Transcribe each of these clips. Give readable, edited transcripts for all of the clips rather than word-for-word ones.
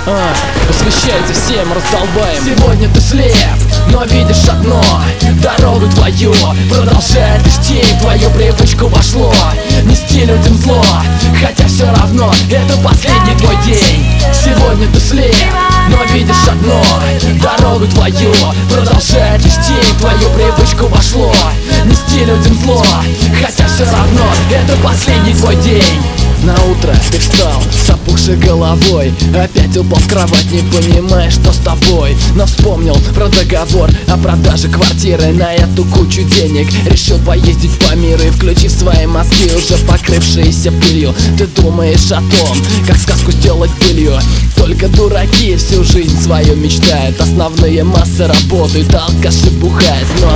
Посвящается всем раздолбаем. Сегодня ты слеп, но видишь одно: дорогу твою продолжает лишь тень. В твою привычку вошло нести людям зло, хотя все равно это последний твой день. Сегодня ты слеп, но видишь одно: дорогу твою продолжает лишь тень. В твою привычку вошло нести людям зло, хотя все равно это последний твой день. На утро ты встал с опухшей головой, опять упал в кровать, не понимая, что с тобой. Но вспомнил про договор о продаже квартиры на эту кучу денег. Решил поездить по миру и, включив свои мозги, уже покрывшиеся пылью, ты думаешь о том, как сказку сделать былью. Только дураки всю жизнь свою мечтают, основные массы работают, а алкаши бухают. Но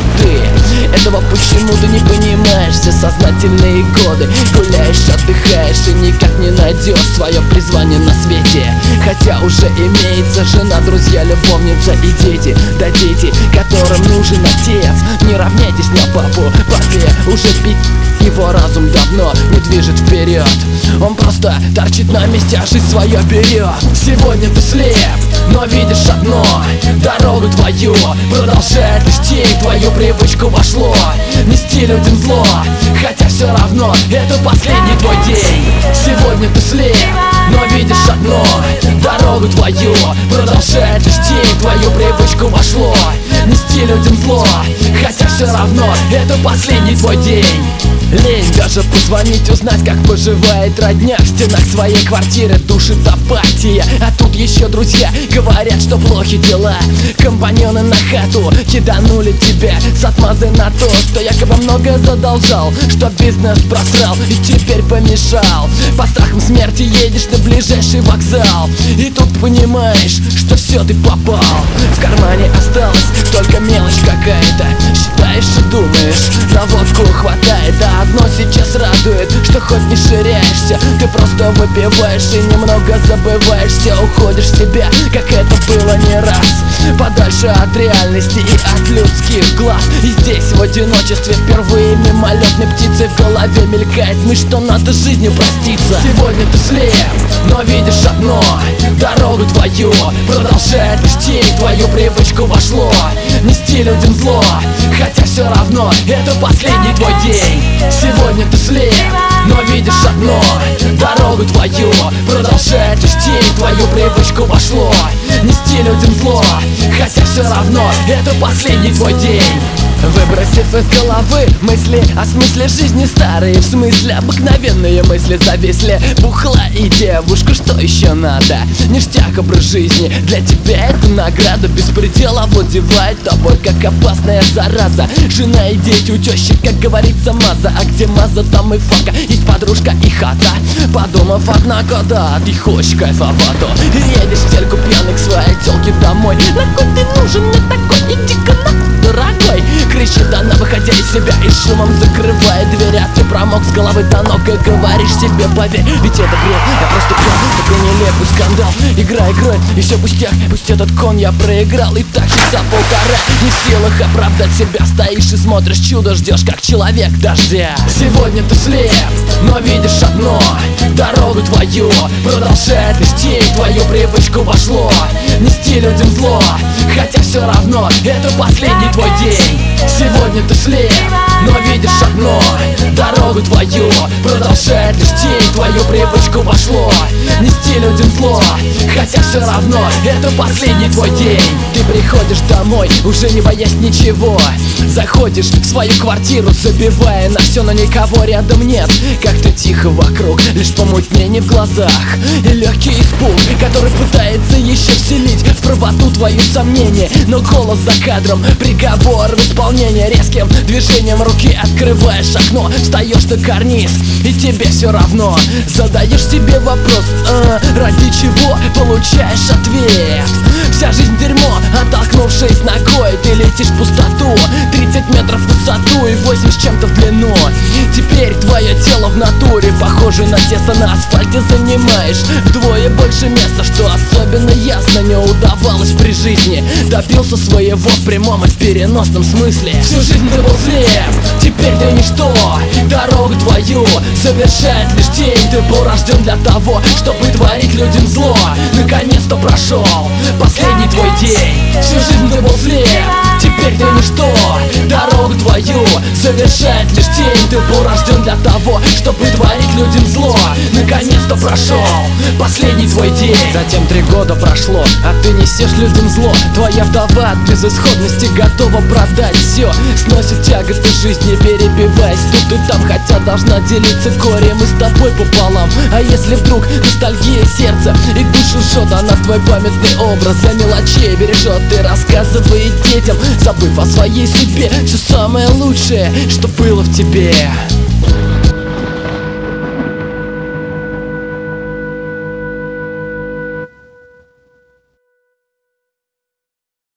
ты этого почему-то не понимаешь. Все сознательные годы гуляешь, отдыхаешь и никак не найдешь свое призвание на свете. Хотя уже имеется жена, друзья, любовница и дети. Да дети, которым нужен отец. Не равняйтесь на папу, папе уже бить. Его разум давно не движет вперед, он просто торчит на месте, а жизнь свое берет. Сегодня ты слеп, но видишь одно: дорогу твою продолжает лишь тень. В твою привычку вошло нести людям зло, хотя все равно это последний твой день. Сегодня ты слеп, но видишь одно: дорогу твою продолжает лишь тень. В твою привычку вошло нести людям зло, хотя все равно это последний твой день. Лень даже позвонить, узнать, как поживает родня. В стенах своей квартиры душит апатия, а тут еще друзья говорят, что плохи дела. Компаньоны на хату киданули тебя с отмазой на то, что якобы много задолжал, что бизнес просрал и теперь помешал. По страхам смерти едешь на ближайший вокзал, и тут понимаешь, что все, ты попал. В кармане осталась только мелочь какая-то. Считаешь и думаешь, на водку хватает. А одно сейчас радует, что хоть не ширяешься, ты просто выпиваешь и немного забываешься. Уходишь в себя, как это было не раз, подальше от реальности и от людских глаз. И здесь в одиночестве впервые мимолетной птицей в голове мелькает мысль, что надо жизнью проститься. Сегодня ты слеп, но видишь одно: дорогу твою продолжает лишь тень. В твою привычку вошло нести людям зло, хотя все равно это последний твой день. Сегодня ты слеп, но видишь одно: дорогу твою продолжает лишь тень. В твою привычку вошло нести людям зло, хотя все равно это последний твой день. Выбросив из головы мысли о смысле жизни старые, в смысле обыкновенные мысли зависли. Бухла и девушка, что еще надо? Ништяк образ жизни, для тебя это награда. Беспредел овладевает тобой, как опасная зараза. Жена и дети у тещи, как говорится, маза. А где маза, там и фака, есть подружка и хата. Подумав, однако, да, ты хочешь кайфовато. Едешь в тельку пьяный к своей тёлке домой. На кой ты нужен мне такой? Иди-ка нахуй, дорогой! Кричит она, выходя из себя и шумом закрывая дверь. А ты промок с головы до ног и говоришь себе: поверь, ведь это бред, я просто пьян, такой нелепый скандал. Игра игрой, и все пустяк, пусть этот кон я проиграл. И так часа полтора, не в силах оправдать себя. Стоишь и смотришь чудо, ждешь как человек дождя. Сегодня ты слеп, но видишь одно: дорогу твою продолжает лишь тень. В твою привычку вошло нести людям зло, хотя все равно это последний твой день. Сегодня ты слеп, но видишь одно: дорогу твою продолжает лишь тень. В твою привычку вошло нести людям зло, хотя все равно это последний твой день. Ты приходишь домой, уже не боясь ничего. Заходишь в свою квартиру, забивая на все, но никого рядом нет. Как-то тихо вокруг, лишь помутнение в глазах и легкий испуг, который пытается еще вселить в правоту твои сомнения. Но голос за кадром, приговор в исполнении. Резким движением руки открываешь окно, встаешь на карниз, и тебе все равно. Задаешь себе вопрос: ради чего? Получаешь ответ: вся жизнь дерьмо. Оттолкнувшись ногой, ты летишь в пустоту. 30 метров в высоту и 8 с чем-то в длину. Теперь твое тело в натуре похоже похоже на тесто, на асфальте занимаешь вдвое больше места, что особенно ясно не удавалось при жизни. Добился своего в прямом и в переносном смысле. Всю жизнь ты был слеп, теперь ты ничто. Дорогу твою совершает лишь тень. Ты был рожден для того, чтобы творить людям зло. Наконец-то прошел последний твой день. Всю жизнь ты был слеп, теперь ты ничто. Дорогу твою совершает лишь тень. Ты был рожден для того, чтобы творить людям зло. Наконец-то прошел последний твой день. Затем 3 года прошло, а ты несешь людям зло. Твоя вдова от безысходности готова продать все. Сносит тяготы жизни, перебиваясь тут и там. Хотя должна делиться горем и с тобой пополам. А если вдруг ностальгия сердца и душу жжет, она твой памятный образ за мелочей бережет и рассказывает детям, забыв о своей судьбе, все самое лучшее, что было в тебе.